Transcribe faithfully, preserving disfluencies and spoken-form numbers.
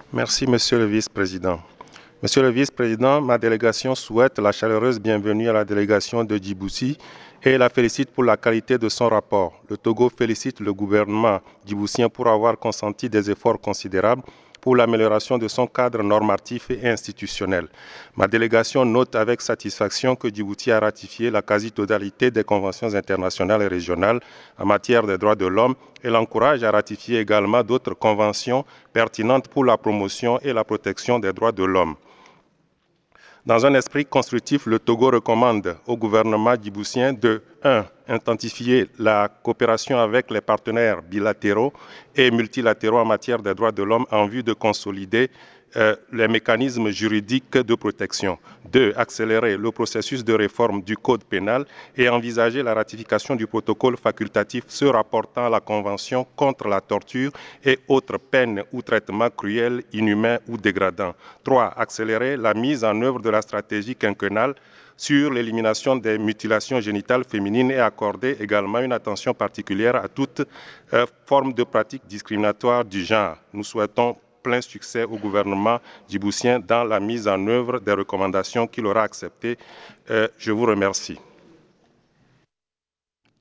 Merci, Monsieur le Vice-président. Monsieur le Vice-président, ma délégation souhaite la chaleureuse bienvenue à la délégation de Djibouti et la félicite pour la qualité de son rapport. Le Togo félicite le gouvernement djiboutien pour avoir consenti des efforts considérables pour l'amélioration de son cadre normatif et institutionnel. Ma délégation note avec satisfaction que Djibouti a ratifié la quasi-totalité des conventions internationales et régionales en matière des droits de l'homme et l'encourage à ratifier également d'autres conventions pertinentes pour la promotion et la protection des droits de l'homme. Dans un esprit constructif, le Togo recommande au gouvernement djiboutien de un intensifier la coopération avec les partenaires bilatéraux et multilatéraux en matière des droits de l'homme en vue de consolider euh, les mécanismes juridiques de protection. deux accélérer le processus de réforme du code pénal et envisager la ratification du protocole facultatif se rapportant à la Convention contre la torture et autres peines ou traitements cruels, inhumains ou dégradants. trois accélérer la mise en œuvre de la stratégie quinquennale sur l'élimination des mutilations génitales féminines et accorder également une attention particulière à toute euh, forme de pratique discriminatoire du genre. Nous souhaitons plein succès au gouvernement djiboutien dans la mise en œuvre des recommandations qu'il aura acceptées. Euh, je vous remercie.